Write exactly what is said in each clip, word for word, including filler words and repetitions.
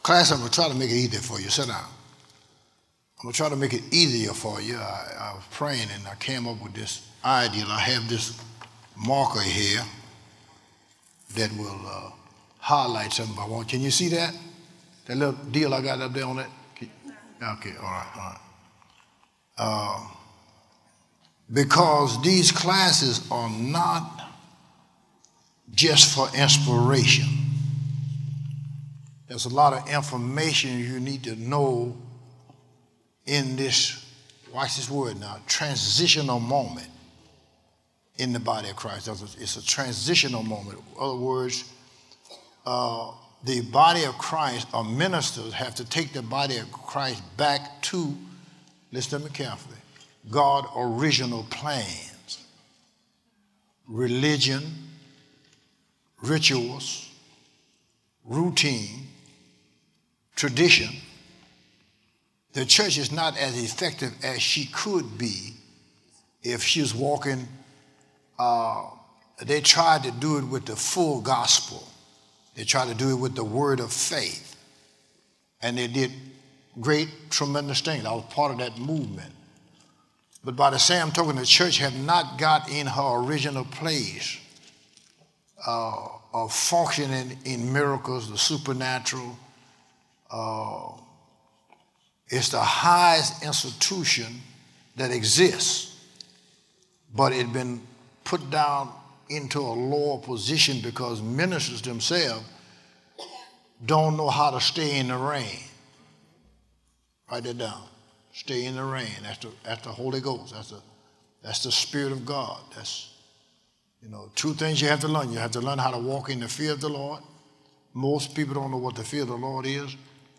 Class, I'm going to try to make it easier for you. Sit down. I'm going to try to make it easier for you. I, I was praying and I came up with this idea. I have this marker here that will uh, highlight something I want. Can you see that? That little deal I got up there on that? Okay, all right, all right. Uh, because these classes are not just for inspiration. There's a lot of information you need to know in this, watch this word now, transitional moment in the body of Christ. It's a transitional moment. In other words, uh, the body of Christ, or ministers, have to take the body of Christ back to, listen to me carefully, God's original plans. Religion, rituals, routine, tradition. The church is not as effective as she could be if she was walking. Uh, they tried to do it with the full gospel. They tried to do it with the word of faith. And they did great, tremendous things. I was part of that movement. But by the same token, the church had not got in her original place uh, of functioning in miracles, the supernatural. Uh, it's the highest institution that exists, but it's been put down into a lower position because ministers themselves don't know how to stay in the rain. Write that down. Stay in the rain. That's the, that's the Holy Ghost. That's the, that's the Spirit of God. That's, you know, two things you have to learn. You have to learn how to walk in the fear of the Lord. Most people don't know what the fear of the Lord is.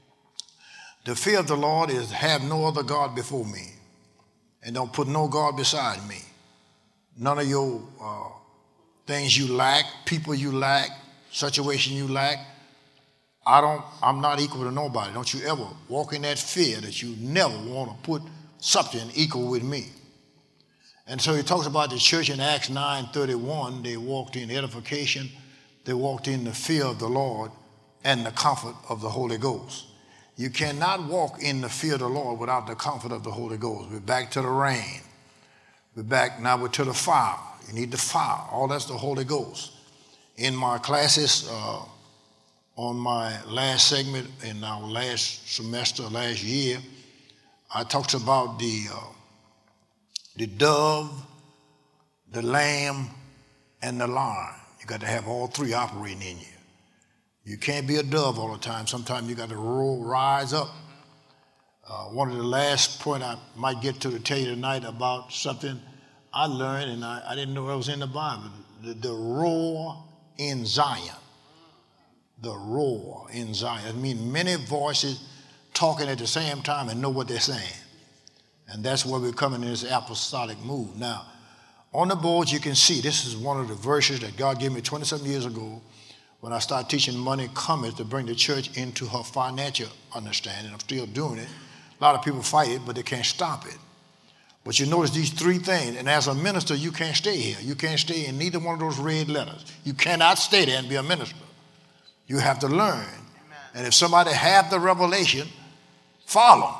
The fear of the Lord is have no other God before me, and don't put no God beside me. None of your uh, things you lack, people you lack, situation you lack. I don't, I'm not equal to nobody. Don't you ever walk in that fear that you never want to put something equal with me. And so he talks about the church in Acts nine thirty-one. They walked in edification. They walked in the fear of the Lord and the comfort of the Holy Ghost. You cannot walk in the fear of the Lord without the comfort of the Holy Ghost. We're back to the rain. We're back, now we're to the fire. You need the fire. All that's the Holy Ghost. In my classes, uh, on my last segment in our last semester, last year, I talked about the, uh, the dove, the lamb, and the lion. You got to have all three operating in you. You can't be a dove all the time. Sometimes you got to roll, rise up. Uh, one of the last point I might get to to tell you tonight about something I learned, and I, I didn't know it was in the Bible, the, the roar in Zion. The roar in Zion. It means many voices talking at the same time and know what they're saying. And that's where we're coming in this apostolic move. Now, on the board you can see, this is one of the verses that God gave me twenty-seven years ago when I started teaching money cometh to bring the church into her financial understanding. I'm still doing it. A lot of people fight it, but they can't stop it. But you notice these three things, and as a minister, you can't stay here. You can't stay in neither one of those red letters. You cannot stay there and be a minister. You have to learn. Amen. And if somebody have the revelation, follow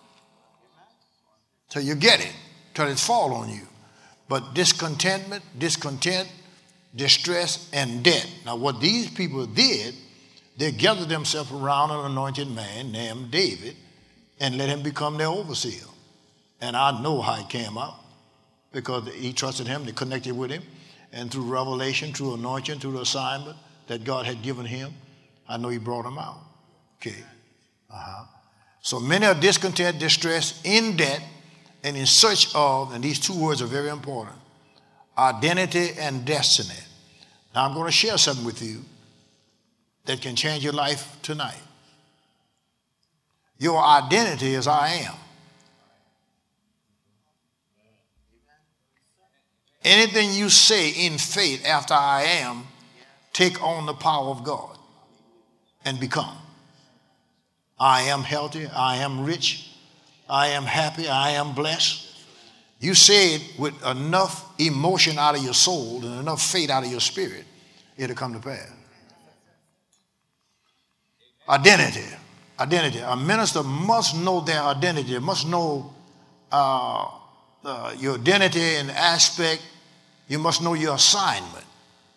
till you get it, till it fall on you. But discontentment, discontent, distress, and debt. Now what these people did, they gathered themselves around an anointed man named David and let him become their overseer. And I know how it came out because he trusted him, they connected with him, and through revelation, through anointing, through the assignment that God had given him, I know he brought him out. Okay. Uh-huh. So many are discontent, distressed, in debt, and in search of, and these two words are very important, identity and destiny. Now I'm going to share something with you that can change your life tonight. Your identity is I am. Anything you say in faith after I am, take on the power of God and become. I am healthy, I am rich, I am happy, I am blessed. You say it with enough emotion out of your soul and enough faith out of your spirit, it'll come to pass. Identity. Identity. A minister must know their identity, must know uh, uh, your identity and aspect. You must know your assignment.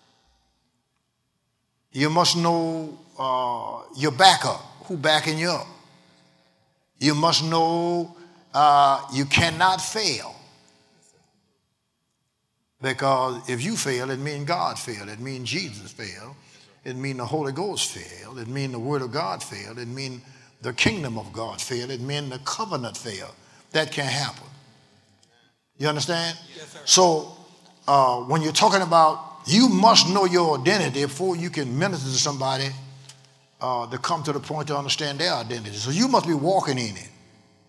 You must know uh, your backup, who backing you up. You must know uh, you cannot fail. Because if you fail, it means God failed. It means Jesus failed. It means the Holy Ghost failed. It means the Word of God failed. It means the kingdom of God failed. It means the covenant failed. That can't happen. You understand? Yes, sir. So uh, when you're talking about, you must know your identity before you can minister to somebody uh, to come to the point to understand their identity. So you must be walking in it,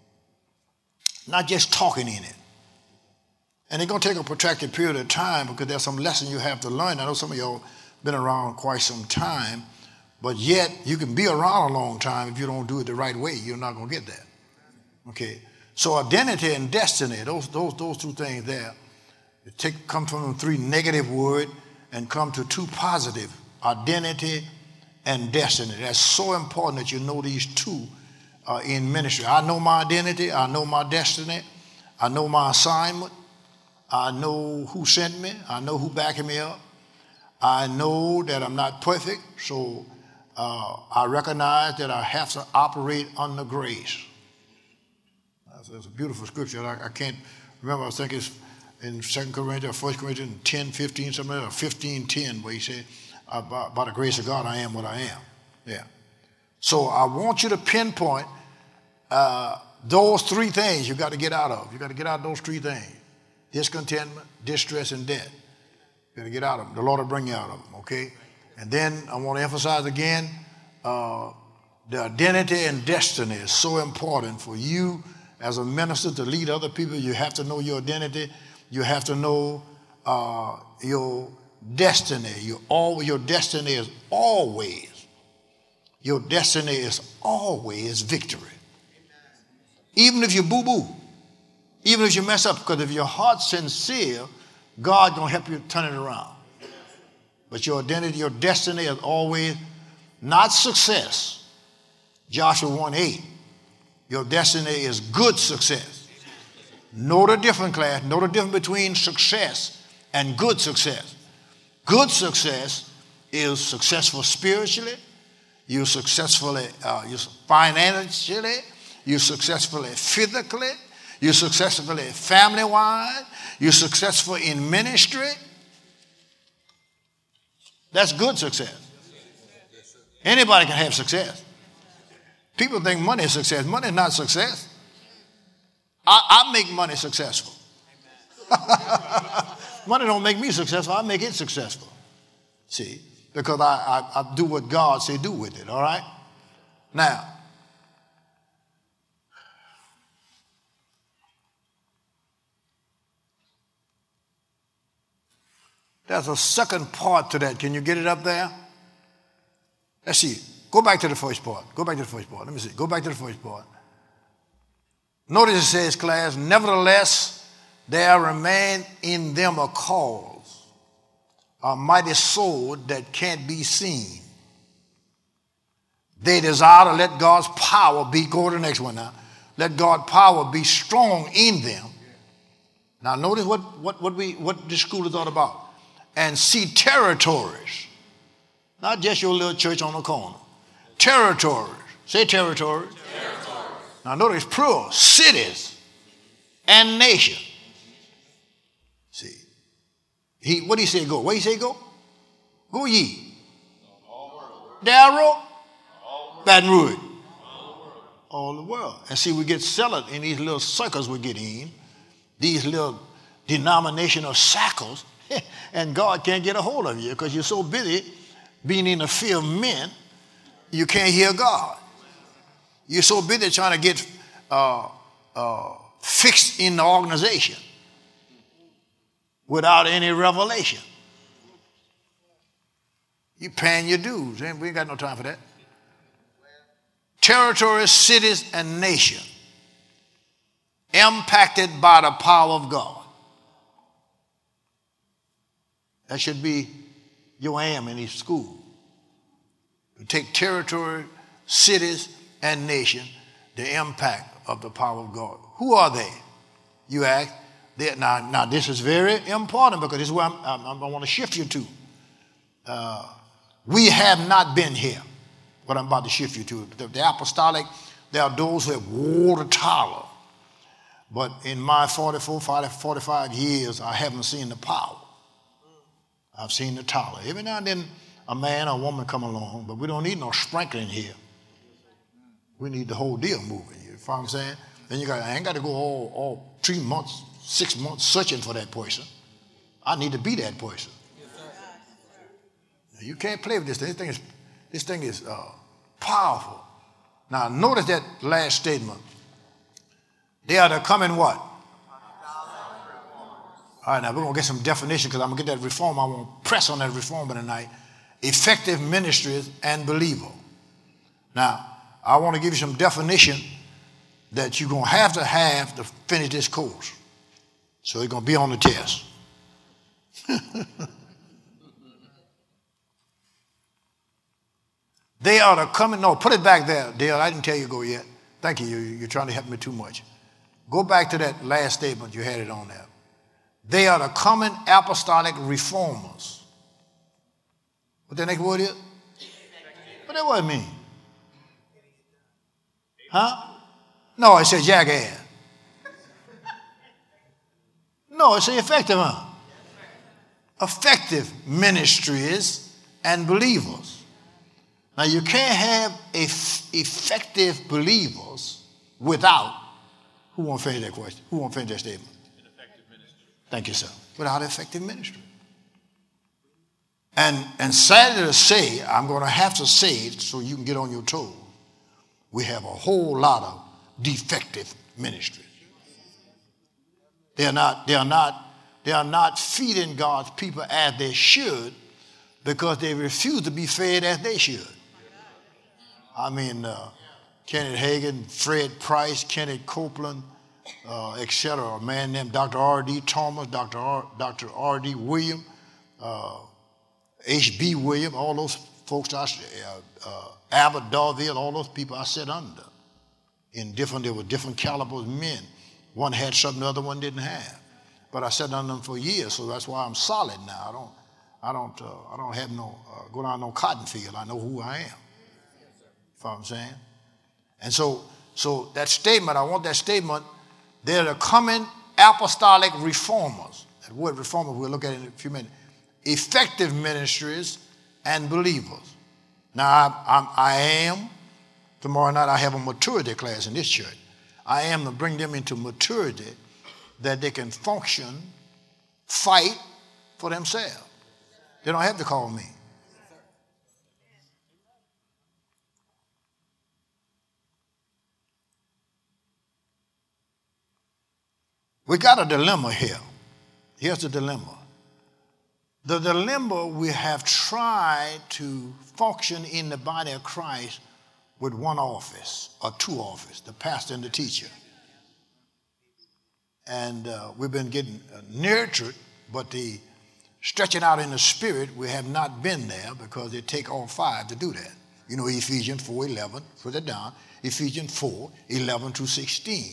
not just talking in it. And it's going to take a protracted period of time because there's some lesson you have to learn. I know some of y'all been around quite some time, but yet you can be around a long time. If you don't do it the right way, you're not going to get that. Okay. So identity and destiny, those those those two things there, take come from three negative words and come to two positive, identity and destiny. That's so important that you know these two uh, in ministry. I know my identity. I know my destiny. I know my assignment. I know who sent me. I know who backing me up. I know that I'm not perfect, so uh, I recognize that I have to operate under grace. That's, that's a beautiful scripture. I, I can't remember. I think it's in Second Corinthians or First Corinthians ten, fifteen, something like that, or fifteen, ten, where he said, by, by the grace of God, I am what I am. Yeah. So I want you to pinpoint uh, those three things you got to get out of. You got to get out of those three things. Discontentment, distress, and debt. You got to get out of them. The Lord will bring you out of them, okay? And then I want to emphasize again, uh, the identity and destiny is so important for you as a minister to lead other people. You have to know your identity. You have to know uh, your destiny. You all, your destiny is always, your destiny is always victory. Even if you boo-boo. Even if you mess up, because if your heart's sincere, God gonna help you turn it around. But your identity, your destiny is always not success. Joshua one eight. Your destiny is good success. Know the difference, class. Know the difference between success and good success. Good success is successful spiritually. You're successfully, uh, you're financially. You're successfully physically. You're successfully family-wise. You're successful in ministry. That's good success. Anybody can have success. People think money is success. Money is not success. I, I make money successful. Money don't make me successful. I make it successful. See, because I, I, I do what God say do with it, all right? Now, there's a second part to that. Can you get it up there? Let's see. Go back to the first part. Go back to the first part. Let me see. Go back to the first part. Notice it says, class, nevertheless, there remain in them a cause, a mighty sword that can't be seen. They desire to let God's power be, go to the next one now, let God's power be strong in them. Now notice what, what, what, we, what this school is all about. And see territories, not just your little church on the corner. Territories. Say territories. Territories. Now notice plural, cities and nations. See, he what did he say go? Where he say go? Go ye. Darrow, Baton Rouge. All the world. And see, we get settled in these little circles we get in, these little denominational shackles. And God can't get a hold of you because you're so busy being in the fear of men, you can't hear God. You're so busy trying to get uh, uh, fixed in the organization without any revelation. You paying your dues. We ain't got no time for that. Territories, cities, and nations impacted by the power of God. That should be your aim in each school. You take territory, cities, and nation the impact of the power of God. Who are they? You ask. They, now, now, this is very important because this is where I'm, I'm, I want to shift you to. Uh, we have not been here, what I'm about to shift you to. The, the apostolic, there are those who have wore the collar. But in my forty-four, forty-five years, I haven't seen the power. I've seen the collar. Every now and then, a man or a woman come along, but we don't need no sprinkling here. We need the whole deal moving. You know what I'm saying? Then you got, I ain't got to go all, all three months, six months searching for that person. I need to be that person. You can't play with this thing. This thing is, this thing is uh, powerful. Now, notice that last statement. They are to come in what? All right, now we're going to get some definition because I'm going to get that reform. I want to press on that reform tonight. Effective ministries and believer. Now, I want to give you some definition that you're going to have to have to finish this course. So it's going to be on the test. They are to come in. No, put it back there, Dale. I didn't tell you to go yet. Thank you. You're trying to help me too much. Go back to that last statement. You had it on there. They are the common apostolic reformers. What the next word is? What that word mean? Huh? No, it says jackass. No, it says effective, huh? Effective ministries and believers. Now, you can't have eff- effective believers without, who won't finish that question? Who won't finish that statement? An effective ministry. Thank you, sir. Without effective ministry. And, and sadly to say, I'm going to have to say it so you can get on your toes, we have a whole lot of defective ministries. They are not, they are not, they are not feeding God's people as they should because they refuse to be fed as they should. I mean, uh, Kenneth Hagin, Fred Price, Kenneth Copeland, uh, et cetera. A man named Doctor R D Thomas, Doctor R, Doctor R D William, uh, H B William, all those folks, I, uh, uh, Albert Darville, all those people I sat under. In different, there were different calibers of men. One had something the other one didn't have. But I sat under them for years, so that's why I'm solid now. I don't, I don't, uh, I don't have no uh, go down no cotton field. I know who I am. You know what I'm saying? And so, so that statement, I want that statement, they're the coming apostolic reformers. That word reformer, we'll look at it in a few minutes. Effective ministries and believers. Now, I, I'm, I am, tomorrow night I have a maturity class in this church. I am to bring them into maturity that they can function, fight for themselves. They don't have to call me. We got a dilemma here. Here's the dilemma. The dilemma, we have tried to function in the body of Christ with one office or two offices, the pastor and the teacher. And uh, we've been getting uh, nurtured, but the stretching out in the spirit, we have not been there because it take all five to do that. You know, Ephesians four eleven, put it down, Ephesians four eleven to sixteen.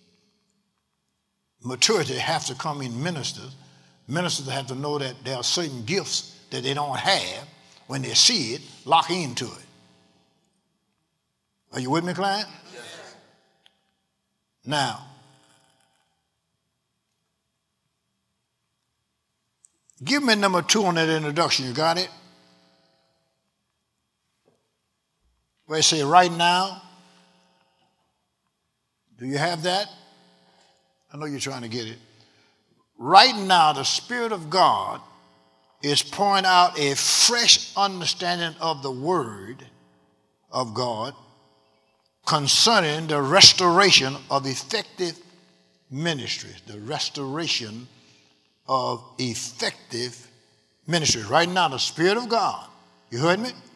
Maturity has to come in ministers. Ministers have to know that there are certain gifts that they don't have. When they see it, lock into it. Are you with me, client? Yes. Now, give me number two on that introduction. You got it? Where it say right now. Do you have that? I know you're trying to get it. Right now, the Spirit of God is pouring out a fresh understanding of the Word of God concerning the restoration of effective ministries, the restoration of effective ministries. Right now, the Spirit of God, you heard me?